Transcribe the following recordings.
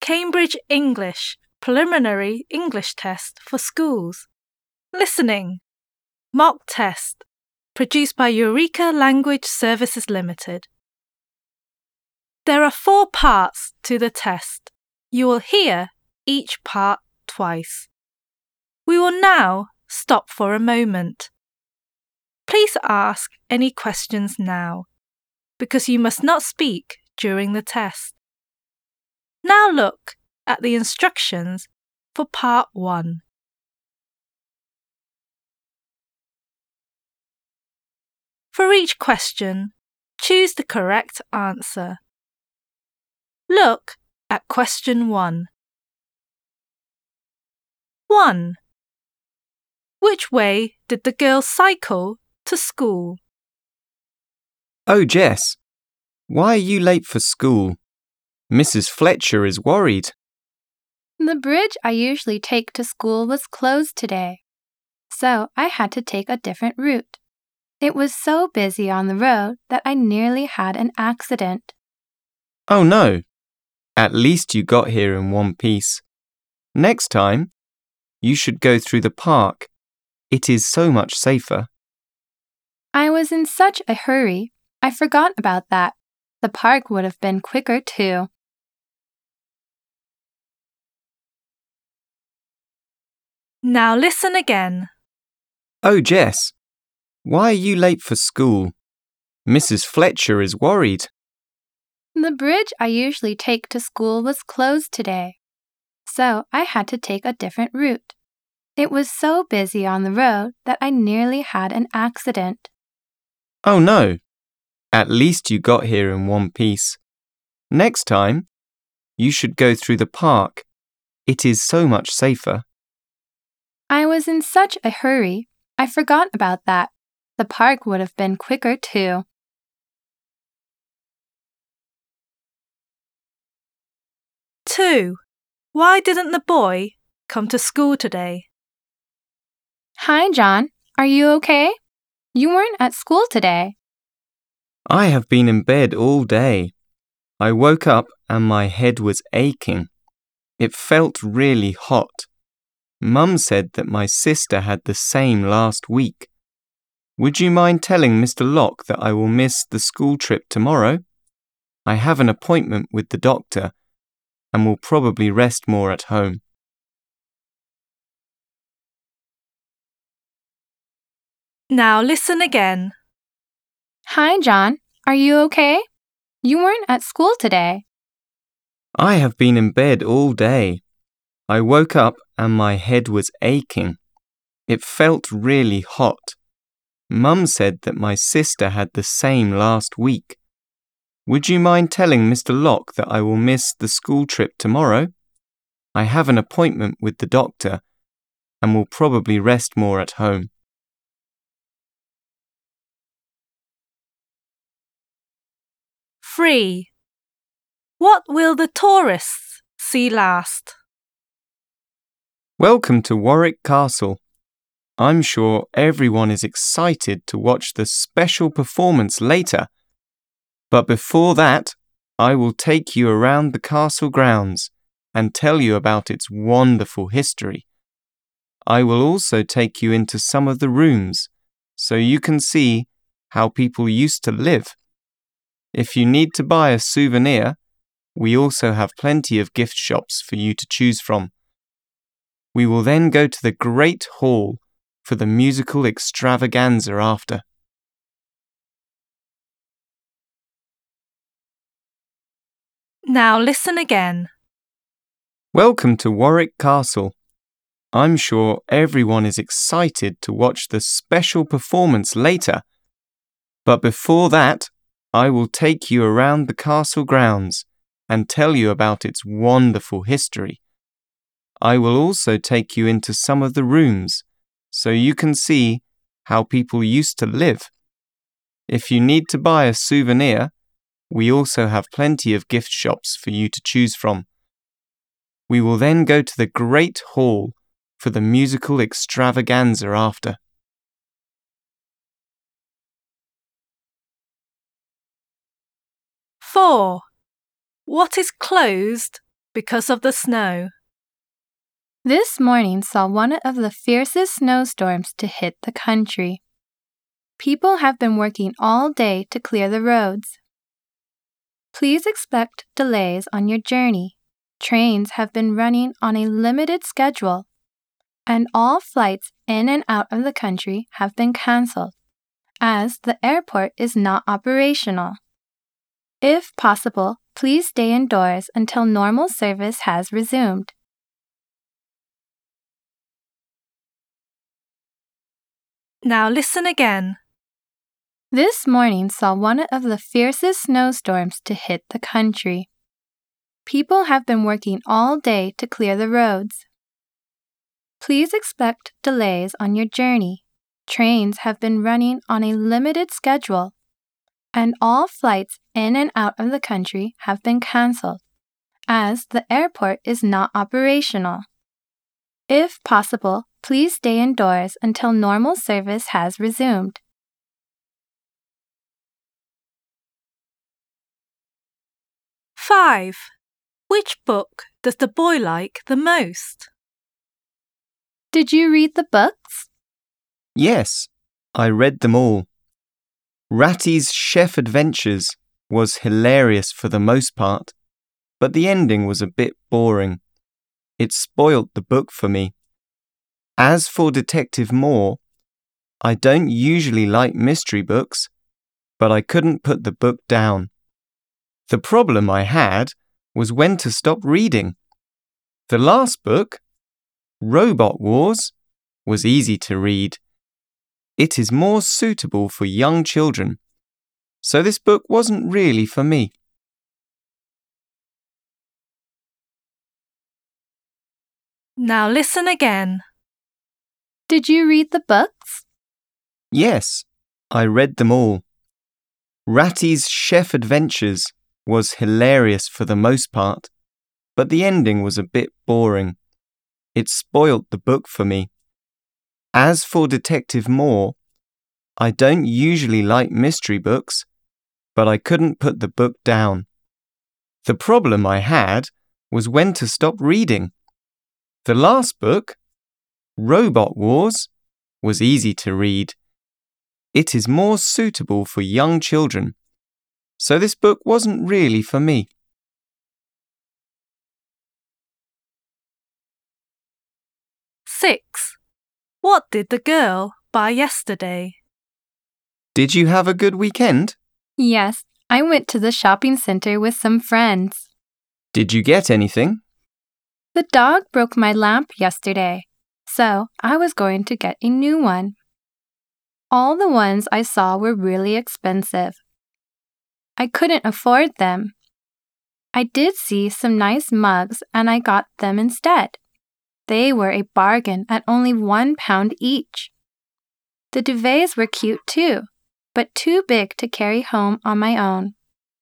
Cambridge English Preliminary English Test for Schools. Listening. Mock Test. Produced by Eureka Language Services Limited. There are 4 parts to the test. You will hear each part twice. We will now stop for a moment. Please ask any questions now, because you must not speak during the test. Now look at the instructions for Part 1. For each question, choose the correct answer. Look at question 1. 1. Which way did the girls cycle to school? Oh, Jess, why are you late for school? Mrs. Fletcher is worried. The bridge I usually take to school was closed today, so I had to take a different route. It was so busy on the road that I nearly had an accident. Oh no, at least you got here in one piece. Next time, you should go through the park. It is so much safer. I was in such a hurry, I forgot about that. The park would have been quicker too. Now listen again. Oh, Jess, why are you late for school? Mrs. Fletcher is worried. The bridge I usually take to school was closed today, so I had to take a different route. It was so busy on the road that I nearly had an accident. Oh no, at least you got here in one piece. Next time, you should go through the park. It is so much safer. I was in such a hurry, I forgot about that. The park would have been quicker too. Two. Why didn't the boy come to school today? Hi, John. Are you okay? You weren't at school today. I have been in bed all day. I woke up and my head was aching. It felt really hot. Mum said that my sister had the same last week. Would you mind telling Mr. Locke that I will miss the school trip tomorrow? I have an appointment with the doctor and will probably rest more at home. Now listen again. Hi, John. Are you okay? You weren't at school today. I have been in bed all day. I woke up and my head was aching. It felt really hot. Mum said that my sister had the same last week. Would you mind telling Mr. Locke that I will miss the school trip tomorrow? I have an appointment with the doctor and will probably rest more at home. Three. What will the tourists see last? Welcome to Warwick Castle. I'm sure everyone is excited to watch the special performance later. But before that, I will take you around the castle grounds and tell you about its wonderful history. I will also take you into some of the rooms so you can see how people used to live. If you need to buy a souvenir, we also have plenty of gift shops for you to choose from. We will then go to the Great Hall for the musical extravaganza after. Now listen again. Welcome to Warwick Castle. I'm sure everyone is excited to watch the special performance later. But before that, I will take you around the castle grounds and tell you about its wonderful history. I will also take you into some of the rooms so you can see how people used to live. If you need to buy a souvenir, we also have plenty of gift shops for you to choose from. We will then go to the Great Hall for the musical extravaganza after. 4. What is closed because of the snow. This morning saw one of the fiercest snowstorms to hit the country. People have been working all day to clear the roads. Please expect delays on your journey. Trains have been running on a limited schedule, and all flights in and out of the country have been cancelled, as the airport is not operational. If possible, please stay indoors until normal service has resumed. Now listen again. This morning saw one of the fiercest snowstorms to hit the country. People have been working all day to clear the roads. Please expect delays on your journey. Trains have been running on a limited schedule, and all flights in and out of the country have been cancelled, as the airport is not operational. If possible, please stay indoors until normal service has resumed. Five. Which book does the boy like the most? Did you read the books? Yes, I read them all. Ratty's Chef Adventures was hilarious for the most part, but the ending was a bit boring. It spoilt the book for me. As for Detective Moore, I don't usually like mystery books, but I couldn't put the book down. The problem I had was when to stop reading. The last book, Robot Wars, was easy to read. It is more suitable for young children, so this book wasn't really for me. Now listen again. Did you read the books? Yes, I read them all. Ratty's Chef Adventures was hilarious for the most part, but the ending was a bit boring. It spoilt the book for me. As for Detective Moore, I don't usually like mystery books, but I couldn't put the book down. The problem I had was when to stop reading. The last book, Robot Wars, was easy to read. It is more suitable for young children, so this book wasn't really for me. Six. What did the girl buy yesterday? Did you have a good weekend? Yes, I went to the shopping center with some friends. Did you get anything? The dog broke my lamp yesterday, so I was going to get a new one. All the ones I saw were really expensive. I couldn't afford them. I did see some nice mugs and I got them instead. They were a bargain at only £1 each. The duvets were cute too, but too big to carry home on my own.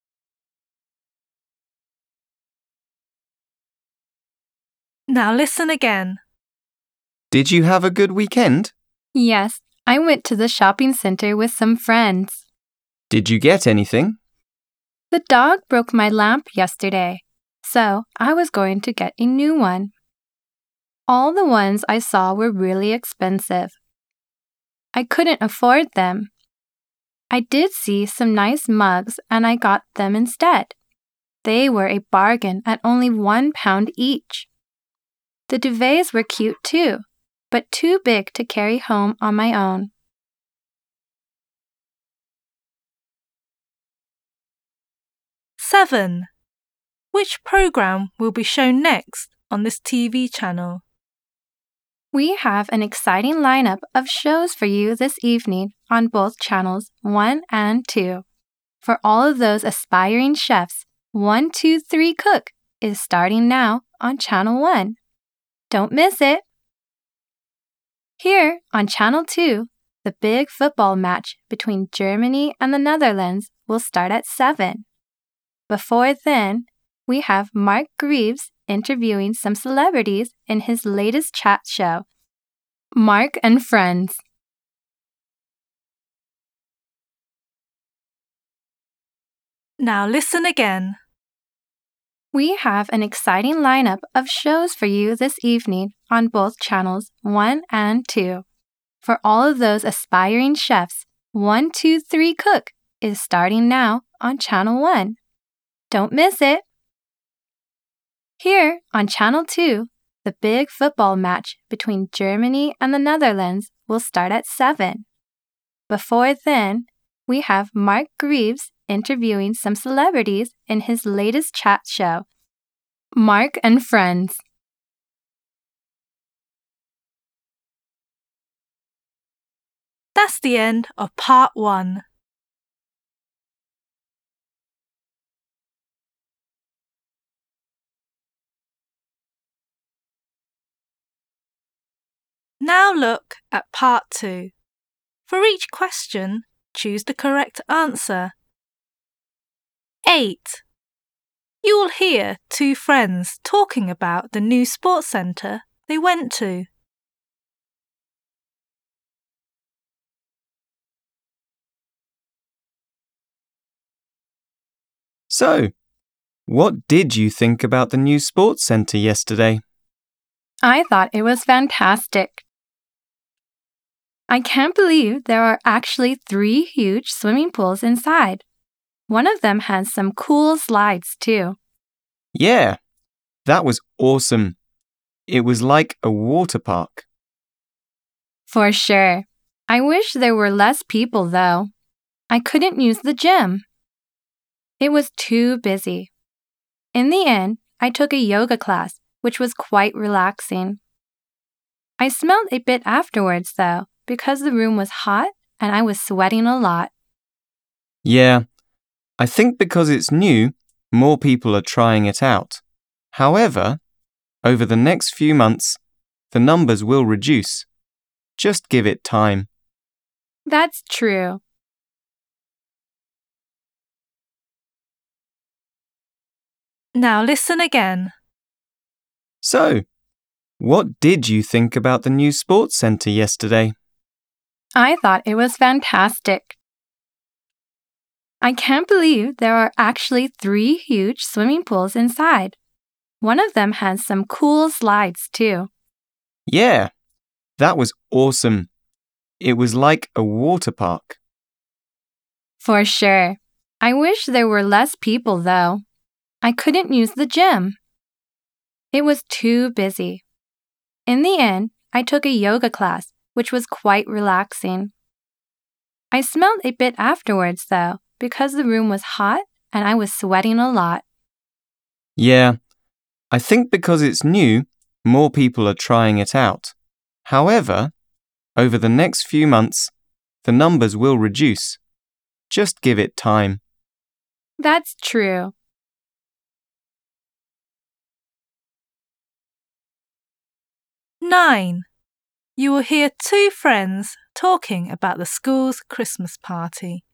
Now listen again. Did you have a good weekend? Yes, I went to the shopping center with some friends. Did you get anything? The dog broke my lamp yesterday, so I was going to get a new one. All the ones I saw were really expensive. I couldn't afford them. I did see some nice mugs and I got them instead. They were a bargain at only £1 each. The duvets were cute too, but too big to carry home on my own. Seven. Which program will be shown next on this TV channel? We have an exciting lineup of shows for you this evening on both channels 1 and 2. For all of those aspiring chefs, 1, 2, 3 Cook is starting now on Channel 1. Don't miss it! Here on Channel 2, the big football match between Germany and the Netherlands will start at 7. Before then, we have Mark Greaves interviewing some celebrities in his latest chat show, Mark and Friends. Now listen again. We have an exciting lineup of shows for you this evening on both channels 1 and 2. For all of those aspiring chefs, 1, 2, 3 Cook is starting now on Channel 1. Don't miss it! Here on Channel 2, the big football match between Germany and the Netherlands will start at 7. Before then, we have Mark Greaves interviewing some celebrities in his latest chat show, Mark and Friends. That's the end of part 1. Now look at part 2. For each question, choose the correct answer. 8. You will hear 2 friends talking about the new sports centre they went to. So, what did you think about the new sports centre yesterday? I thought it was fantastic. I can't believe there are actually 3 huge swimming pools inside. One of them has some cool slides too. Yeah, that was awesome. It was like a water park. For sure. I wish there were less people though. I couldn't use the gym. It was too busy. In the end, I took a yoga class, which was quite relaxing. I smelled a bit afterwards though, because the room was hot and I was sweating a lot. Yeah, I think because it's new, more people are trying it out. However, over the next few months, the numbers will reduce. Just give it time. That's true. Now listen again. So, what did you think about the new sports centre yesterday? I thought it was fantastic. I can't believe there are actually 3 huge swimming pools inside. One of them has some cool slides too. Yeah, that was awesome. It was like a water park. For sure. I wish there were less people though. I couldn't use the gym. It was too busy. In the end, I took a yoga class, which was quite relaxing. I smelled a bit afterwards though, because the room was hot and I was sweating a lot. Yeah, I think because it's new, more people are trying it out. However, over the next few months, the numbers will reduce. Just give it time. That's true. Nine. You will hear 2 friends talking about the school's Christmas party.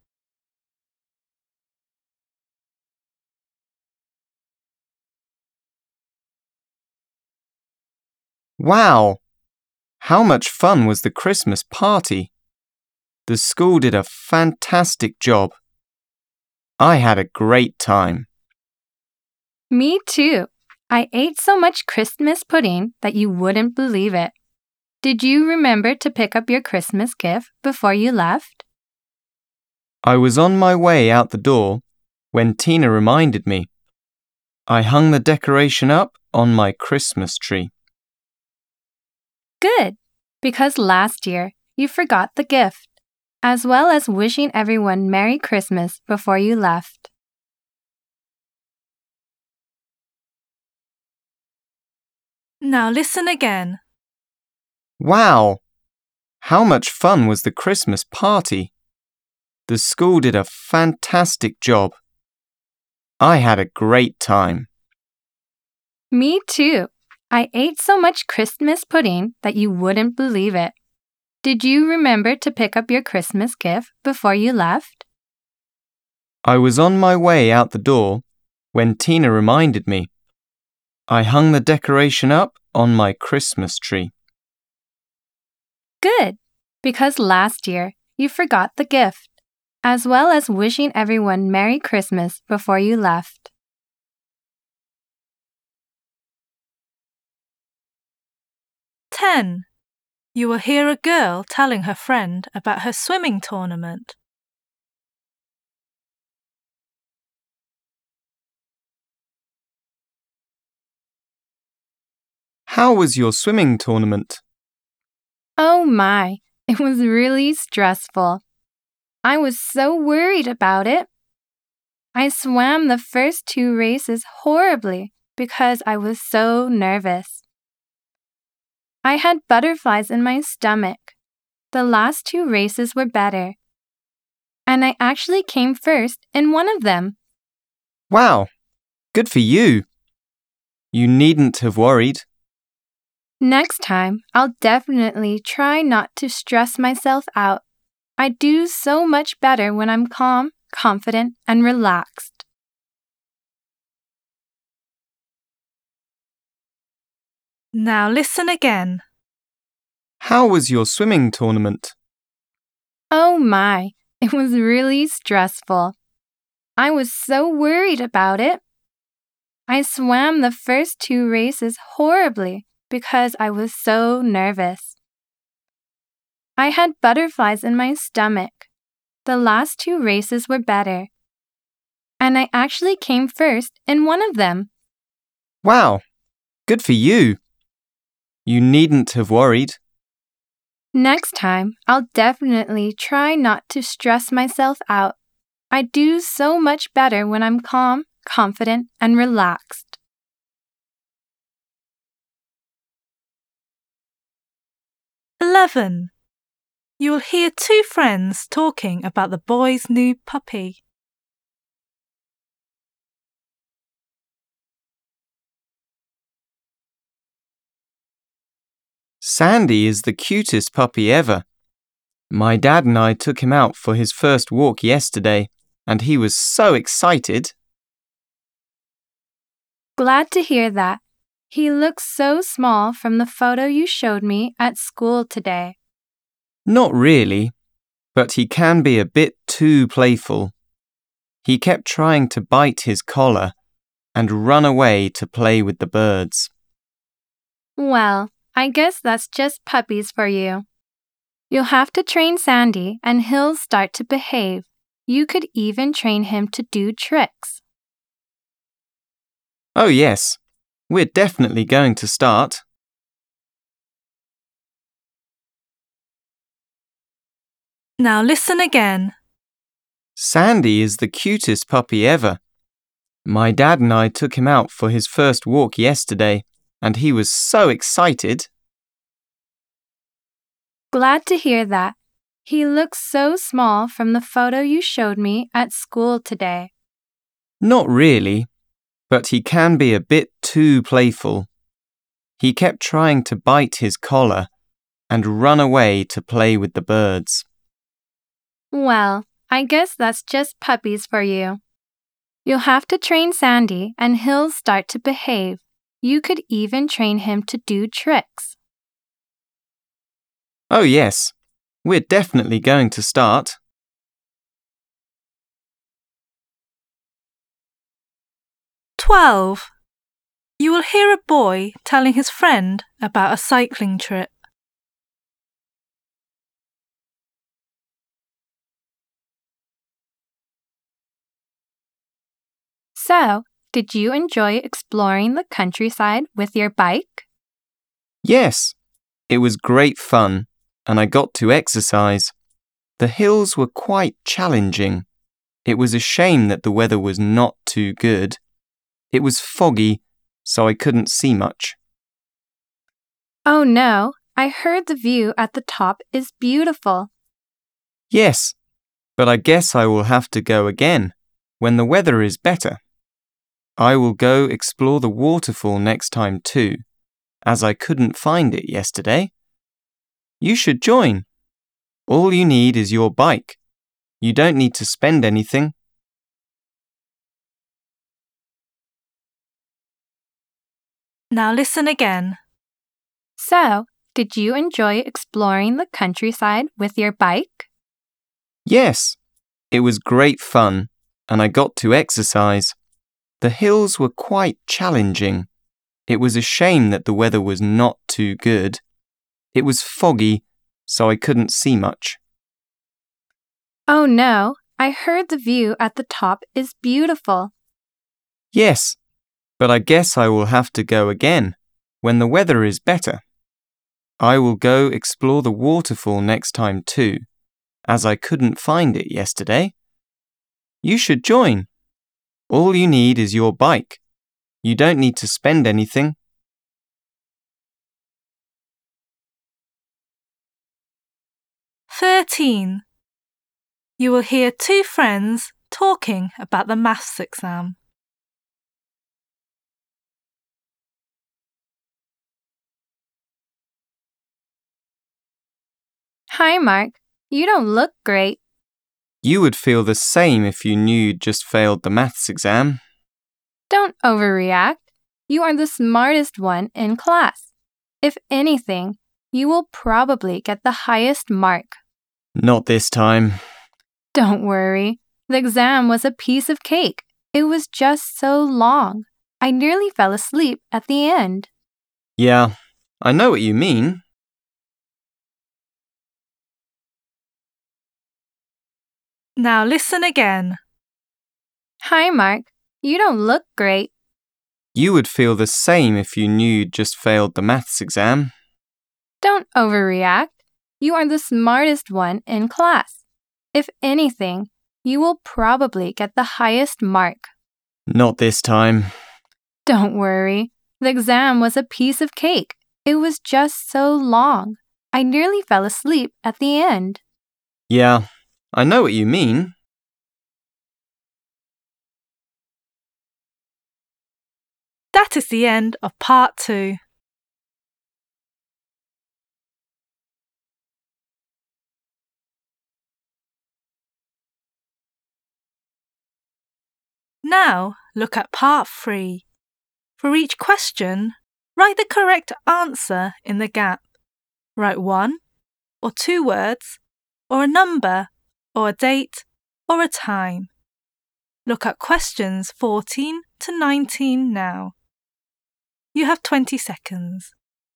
Wow! How much fun was the Christmas party? The school did a fantastic job. I had a great time. Me too. I ate so much Christmas pudding that you wouldn't believe it. Did you remember to pick up your Christmas gift before you left? I was on my way out the door when Tina reminded me. I hung the decoration up on my Christmas tree. Good, because last year you forgot the gift, as well as wishing everyone Merry Christmas before you left. Now listen again. Wow! How much fun was the Christmas party? The school did a fantastic job. I had a great time. Me too. I ate so much Christmas pudding that you wouldn't believe it. Did you remember to pick up your Christmas gift before you left? I was on my way out the door when Tina reminded me. I hung the decoration up on my Christmas tree. Good, because last year you forgot the gift, as well as wishing everyone Merry Christmas before you left. 10. You will hear a girl telling her friend about her swimming tournament. How was your swimming tournament? Oh my, it was really stressful. I was so worried about it. I swam the first 2 races horribly because I was so nervous. I had butterflies in my stomach. The last 2 races were better. And I actually came first in one of them. Wow, good for you. You needn't have worried. Next time, I'll definitely try not to stress myself out. I do so much better when I'm calm, confident, and relaxed. Now listen again. How was your swimming tournament? Oh my, it was really stressful. I was so worried about it. I swam the first 2 races horribly because I was so nervous. I had butterflies in my stomach. The last 2 races were better. And I actually came first in one of them. Wow, good for you. You needn't have worried. Next time, I'll definitely try not to stress myself out. I do so much better when I'm calm, confident, and relaxed. "11. You will hear 2 friends talking about the boy's new puppy. Sandy is the cutest puppy ever. My dad and I took him out for his first walk yesterday, and he was so excited. Glad to hear that. He looks so small from the photo you showed me at school today. Not really, but he can be a bit too playful. He kept trying to bite his collar and run away to play with the birds. Well, I guess that's just puppies for you. You'll have to train Sandy and he'll start to behave. You could even train him to do tricks. Oh yes, we're definitely going to start. Now listen again. Sandy is the cutest puppy ever. My dad and I took him out for his first walk yesterday, and he was so excited. Glad to hear that. He looks so small from the photo you showed me at school today. Not really, but he can be a bit too playful. He kept trying to bite his collar and run away to play with the birds. Well, I guess that's just puppies for you. You'll have to train Sandy and he'll start to behave. You could even train him to do tricks. Oh yes, we're definitely going to start. "12. You will hear a boy telling his friend about a cycling trip. So, did you enjoy exploring the countryside with your bike? Yes, it was great fun, and I got to exercise. The hills were quite challenging. It was a shame that the weather was not too good. It was foggy, so I couldn't see much. Oh no, I heard the view at the top is beautiful. Yes, but I guess I will have to go again when the weather is better. I will go explore the waterfall next time too, as I couldn't find it yesterday. You should join. All you need is your bike. You don't need to spend anything. Now listen again. So, did you enjoy exploring the countryside with your bike? Yes, it was great fun, and I got to exercise. The hills were quite challenging. It was a shame that the weather was not too good. It was foggy, so I couldn't see much. Oh no, I heard the view at the top is beautiful. Yes, but I guess I will have to go again when the weather is better. I will go explore the waterfall next time too, as I couldn't find it yesterday. You should join. All you need is your bike. You don't need to spend anything. "13. You will hear two friends talking about the maths exam. Hi, Mark. You don't look great. You would feel the same if you knew you'd just failed the maths exam. Don't overreact. You are the smartest one in class. If anything, you will probably get the highest mark. Not this time. Don't worry. The exam was a piece of cake. It was just so long. I nearly fell asleep at the end. Yeah, I know what you mean. Now listen again. Hi, Mark. You don't look great. You would feel the same if you knew you'd just failed the maths exam. Don't overreact. You are the smartest one in class. If anything, you will probably get the highest mark. Not this time. Don't worry. The exam was a piece of cake. It was just so long. I nearly fell asleep at the end. Yeah, I know what you mean. That is the end of part 2. Now look at part 3. For each question, write the correct answer in the gap. Write 1 or 2 words, or a number, or a date, or a time. Look at questions 14 to 19 now. You have 20 seconds.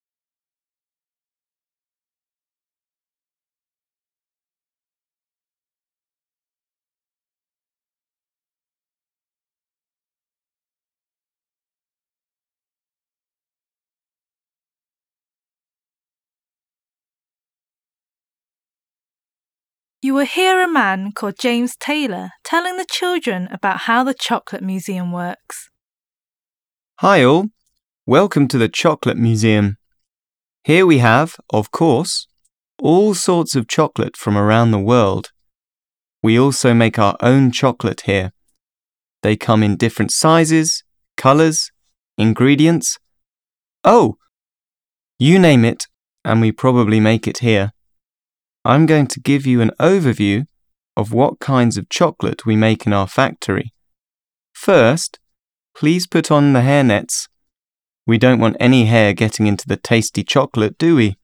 You will hear a man called James Taylor telling the children about how the Chocolate Museum works. Hi all, welcome to the Chocolate Museum. Here we have, of course, all sorts of chocolate from around the world. We also make our own chocolate here. They come in different sizes, colours, ingredients. Oh, you name it, and we probably make it here. I'm going to give you an overview of what kinds of chocolate we make in our factory. First, please put on the hairnets. We don't want any hair getting into the tasty chocolate, do we?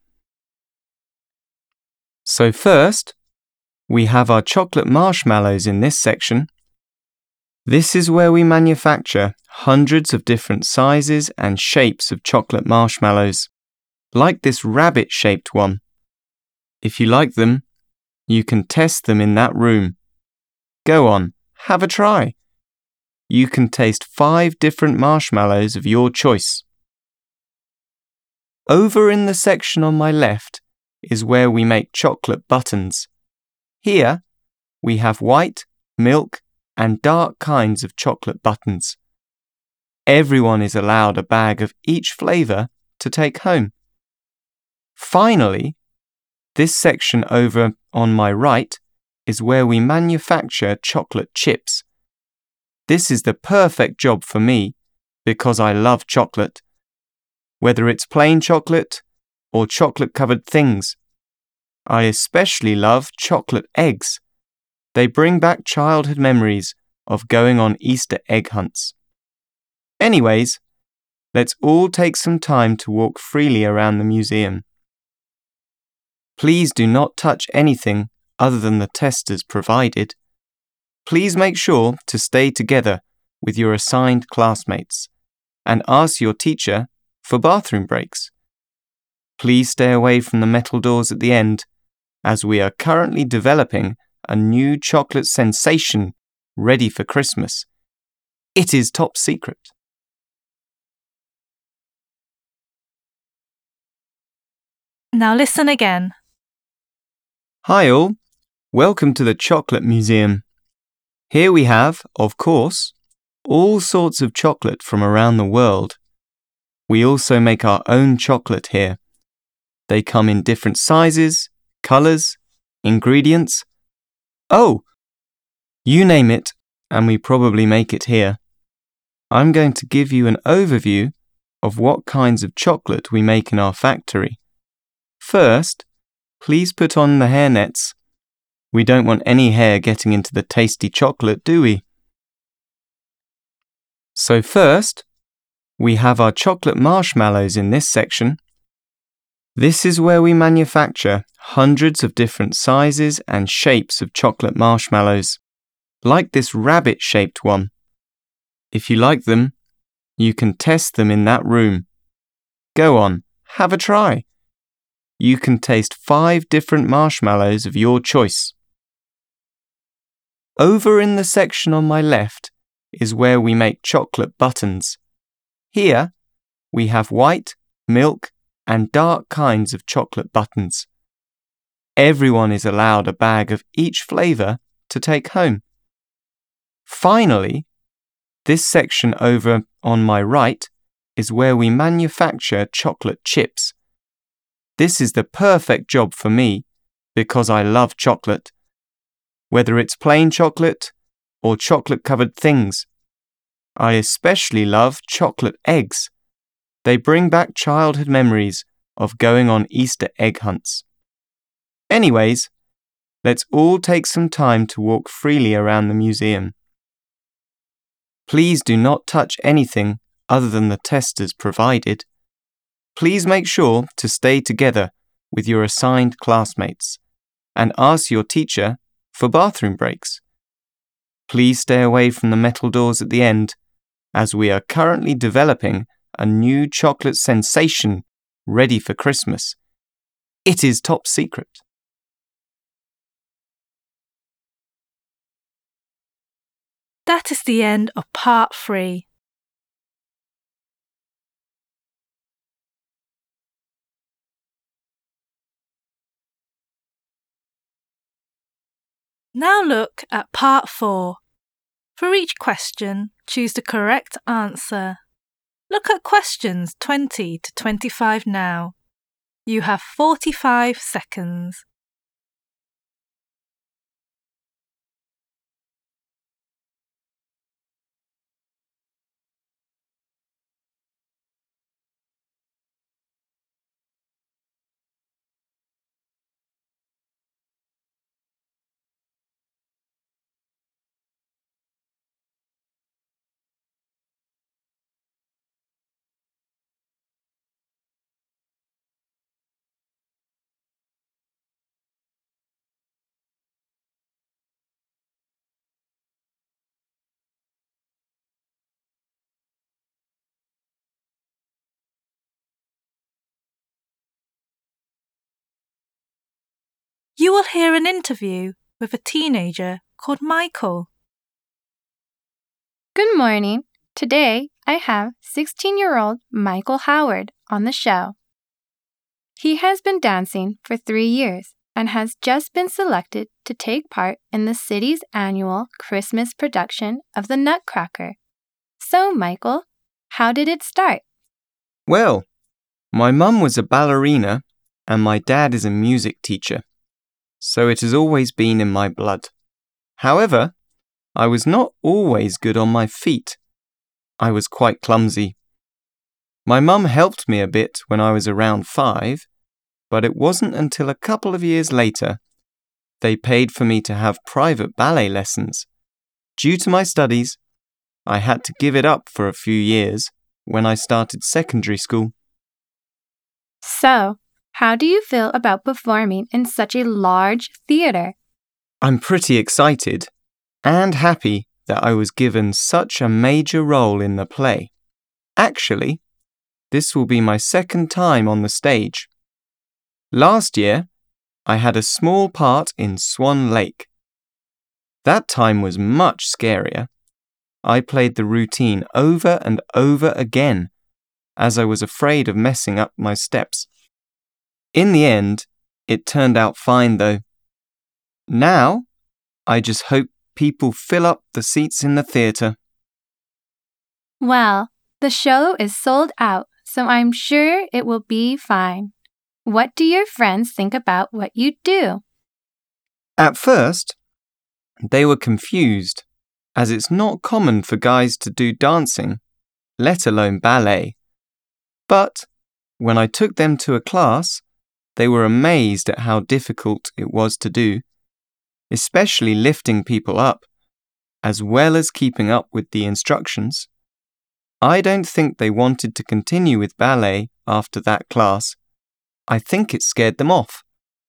So first, we have our chocolate marshmallows in this section. This is where we manufacture hundreds of different sizes and shapes of chocolate marshmallows, like this rabbit-shaped one. If you like them, you can test them in that room. Go on, have a try. You can taste 5 different marshmallows of your choice. Over in the section on my left is where we make chocolate buttons. Here, we have white, milk, and dark kinds of chocolate buttons. Everyone is allowed a bag of each flavour to take home. Finally, this section over on my right is where we manufacture chocolate chips. This is the perfect job for me because I love chocolate, whether it's plain chocolate or chocolate-covered things. I especially love chocolate eggs. They bring back childhood memories of going on Easter egg hunts. Anyways, let's all take some time to walk freely around the museum. Please do not touch anything other than the testers provided. Please make sure to stay together with your assigned classmates and ask your teacher for bathroom breaks. Please stay away from the metal doors at the end, as we are currently developing a new chocolate sensation ready for Christmas. It is top secret. Now listen again. Hi all, welcome to the Chocolate Museum. Here we have, of course, all sorts of chocolate from around the world. We also make our own chocolate here. They come in different sizes, colours, ingredients. Oh, you name it, and we probably make it here. I'm going to give you an overview of what kinds of chocolate we make in our factory. First, please put on the hairnets. We don't want any hair getting into the tasty chocolate, do we? So first, we have our chocolate marshmallows in this section. This is where we manufacture hundreds of different sizes and shapes of chocolate marshmallows, like this rabbit-shaped one. If you like them, you can test them in that room. Go on, have a try. You can taste 5 different marshmallows of your choice. Over in the section on my left is where we make chocolate buttons. Here, we have white, milk, and dark kinds of chocolate buttons. Everyone is allowed a bag of each flavour to take home. Finally, this section over on my right is where we manufacture chocolate chips. This is the perfect job for me because I love chocolate, whether it's plain chocolate or chocolate-covered things. I especially love chocolate eggs. They bring back childhood memories of going on Easter egg hunts. Anyways, let's all take some time to walk freely around the museum. Please do not touch anything other than the testers provided. Please make sure to stay together with your assigned classmates and ask your teacher for bathroom breaks. Please stay away from the metal doors at the end, as we are currently developing a new chocolate sensation ready for Christmas. It is top secret. That is the end of part 3. Now look at part 4. For each question, choose the correct answer. Look at questions 20 to 25 now. You have 45 seconds. You will hear an interview with a teenager called Michael. Good morning. Today, I have 16-year-old Michael Howard on the show. He has been dancing for 3 years and has just been selected to take part in the city's annual Christmas production of the Nutcracker. So, Michael, how did it start? Well, my mum was a ballerina and my dad is a music teacher, so it has always been in my blood. However, I was not always good on my feet. I was quite clumsy. My mum helped me a bit when I was around 5, but it wasn't until a couple of years later they paid for me to have private ballet lessons. Due to my studies, I had to give it up for a few years when I started secondary school. So, how do you feel about performing in such a large theater? I'm pretty excited and happy that I was given such a major role in the play. Actually, this will be my second time on the stage. Last year, I had a small part in Swan Lake. That time was much scarier. I played the routine over and over again, as I was afraid of messing up my steps. In the end, it turned out fine though. Now, I just hope people fill up the seats in the theatre. Well, the show is sold out, so I'm sure it will be fine. What do your friends think about what you do? At first, they were confused, as it's not common for guys to do dancing, let alone ballet. But when I took them to a class, they were amazed at how difficult it was to do, especially lifting people up, as well as keeping up with the instructions. I don't think they wanted to continue with ballet after that class. I think it scared them off.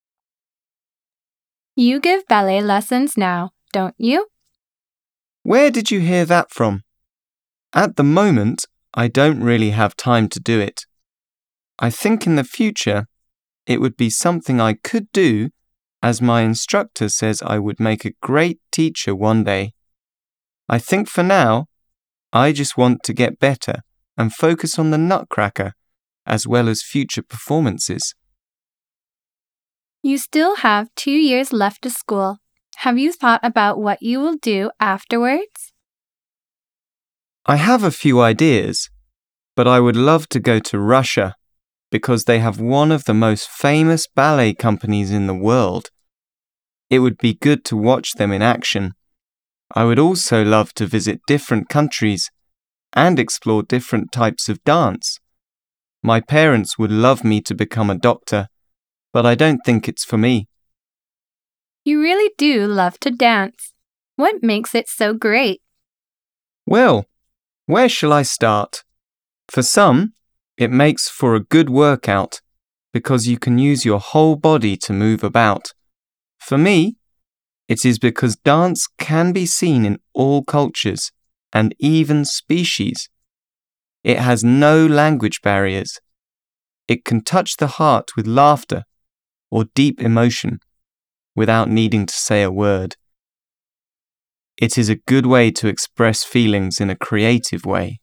You give ballet lessons now, don't you? Where did you hear that from? At the moment, I don't really have time to do it. I think in the future, it would be something I could do, as my instructor says I would make a great teacher one day. I think for now, I just want to get better and focus on the Nutcracker, as well as future performances. You still have 2 years left of school. Have you thought about what you will do afterwards? I have a few ideas, but I would love to go to Russia because they have one of the most famous ballet companies in the world. It would be good to watch them in action. I would also love to visit different countries and explore different types of dance. My parents would love me to become a doctor, but I don't think it's for me. You really do love to dance. What makes it so great? Well, where shall I start? For some, it makes for a good workout because you can use your whole body to move about. For me, it is because dance can be seen in all cultures and even species. It has no language barriers. It can touch the heart with laughter or deep emotion without needing to say a word. It is a good way to express feelings in a creative way.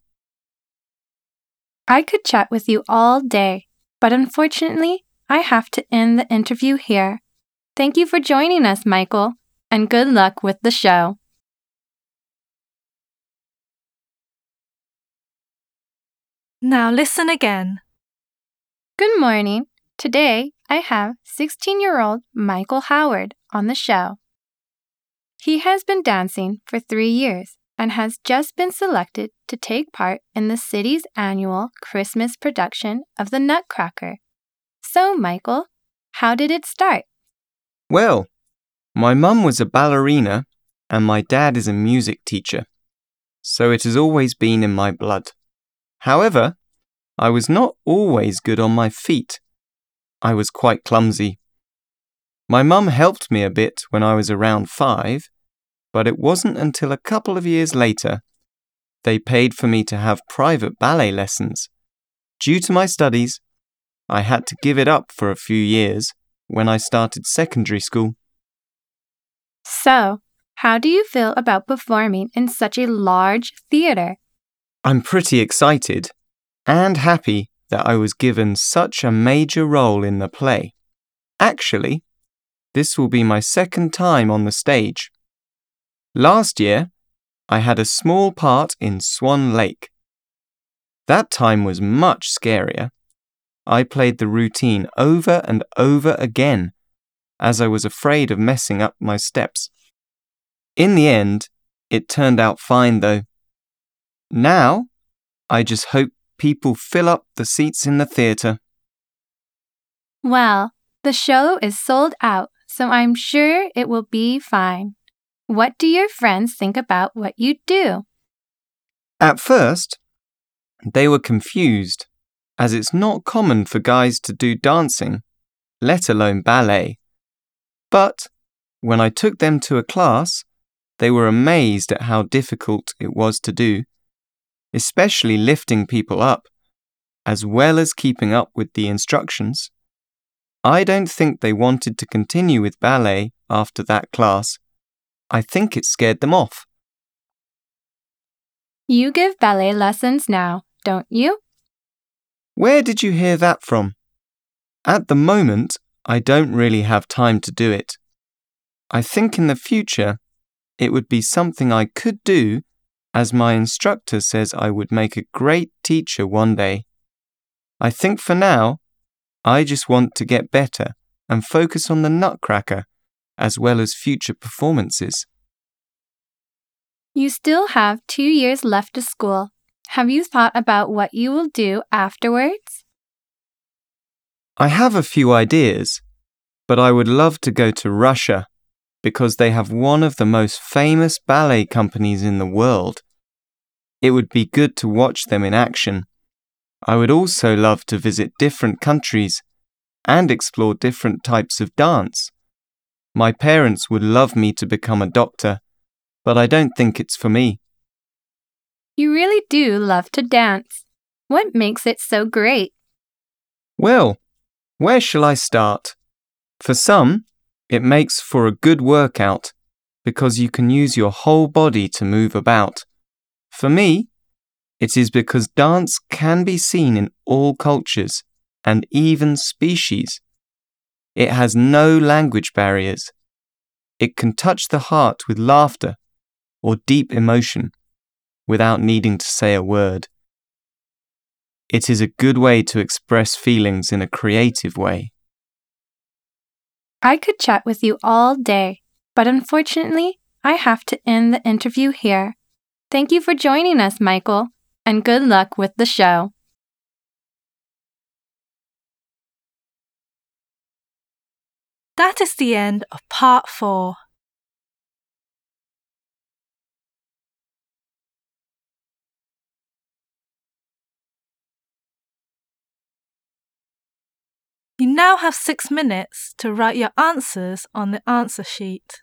I could chat with you all day, but unfortunately, I have to end the interview here. Thank you for joining us, Michael, and good luck with the show. Now listen again. Good morning. Today, I have 16-year-old Michael Howard on the show. He has been dancing for 3 years and has just been selected to take part in the city's annual Christmas production of the Nutcracker. So, Michael, how did it start? Well, my mum was a ballerina and my dad is a music teacher, so it has always been in my blood. However, I was not always good on my feet. I was quite clumsy. My mum helped me a bit when I was around 5, but it wasn't until a couple of years later they paid for me to have private ballet lessons. Due to my studies, I had to give it up for a few years when I started secondary school. So, how do you feel about performing in such a large theater? I'm pretty excited and happy that I was given such a major role in the play. Actually, this will be my second time on the stage. Last year, I had a small part in Swan Lake. That time was much scarier. I played the routine over and over again, as I was afraid of messing up my steps. In the end, it turned out fine though. Now, I just hope people fill up the seats in the theatre. Well, the show is sold out, so I'm sure it will be fine. What do your friends think about what you do? At first, they were confused, as it's not common for guys to do dancing, let alone ballet. But when I took them to a class, they were amazed at how difficult it was to do, especially lifting people up, as well as keeping up with the instructions. I don't think they wanted to continue with ballet after that class. I think it scared them off. You give ballet lessons now, don't you? Where did you hear that from? At the moment, I don't really have time to do it. I think in the future, it would be something I could do, as my instructor says I would make a great teacher one day. I think for now, I just want to get better and focus on the Nutcracker, as well as future performances. You still have 2 years left of school. Have you thought about what you will do afterwards? I have a few ideas, but I would love to go to Russia because they have one of the most famous ballet companies in the world. It would be good to watch them in action. I would also love to visit different countries and explore different types of dance. My parents would love me to become a doctor, but I don't think it's for me. You really do love to dance. What makes it so great? Well, where shall I start? For some, it makes for a good workout because you can use your whole body to move about. For me, it is because dance can be seen in all cultures and even species. It has no language barriers. It can touch the heart with laughter or deep emotion without needing to say a word. It is a good way to express feelings in a creative way. I could chat with you all day, but unfortunately, I have to end the interview here. Thank you for joining us, Michael, and good luck with the show. That is the end of part 4. You now have 6 minutes to write your answers on the answer sheet.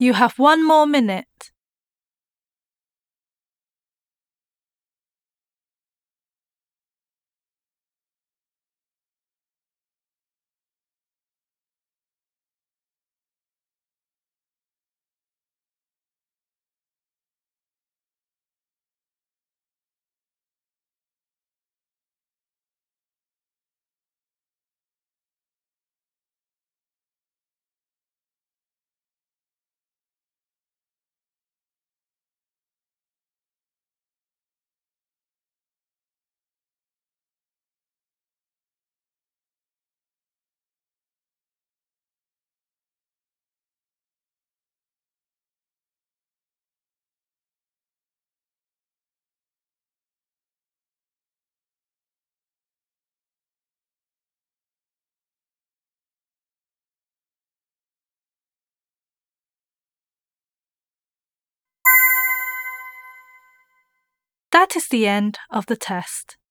You have 1 more minute. That is the end of the test.